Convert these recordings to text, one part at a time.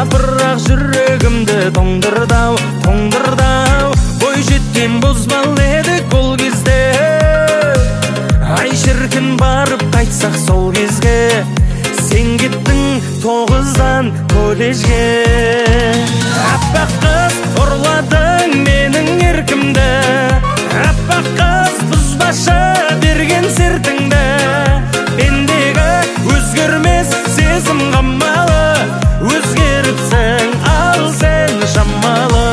Апырақ жүрегімді тоңдырдау, тоңдырдау. Бой жеткен бозбал едік бұл кезде. Ай шіркін барып қайтсақ сол кезге. Сен кеттің 9-дан колледжге. Аппақ қыз ұрладың менің еркімді. Аппақ қыз бұзбашы берген сертіңді. Пендегі өзгермес сезім қамалы. Өзгеріпсің ал сен шамалы.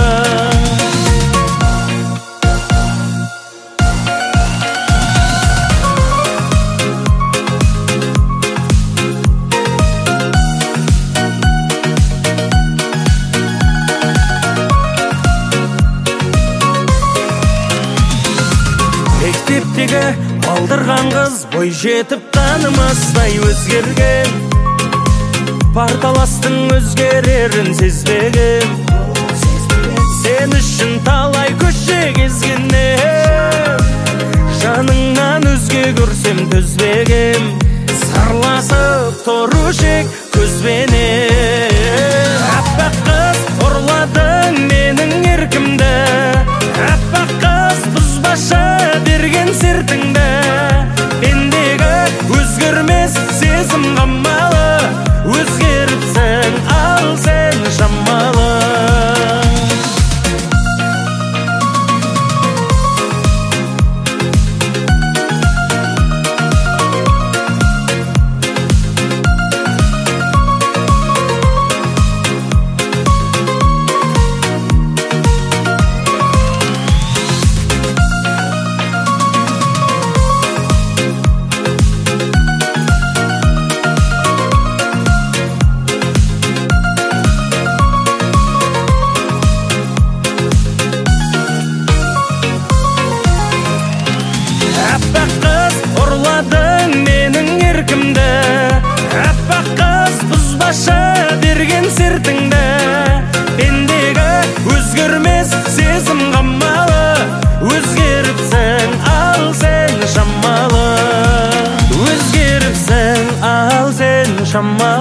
Мектептегі балдырған қыз бой жетіп танымастай өзгерген. Парталастың өзгерерін сезбегем. Сен үшін талай көше кезгеннен. Жаныңнан өзге көрсем төзбегем. Сарласып тұрушек көзбенен. Аппақ қыз ұрладың менің еркімді. Аппақ қыз бұзбашы берген сертіңді. Пендегі өзгермес сезім қамалы. Өзгеріпсің ал сен шамалы. Аппақ қыз ұрладың менің еркімді. Аппақ қыз бұзбашы берген сертіңді. Пендегі өзгермес сезім қамалы. Өзгеріпсің ал сен шамалы. Өзгеріпсің ал сен шамалы.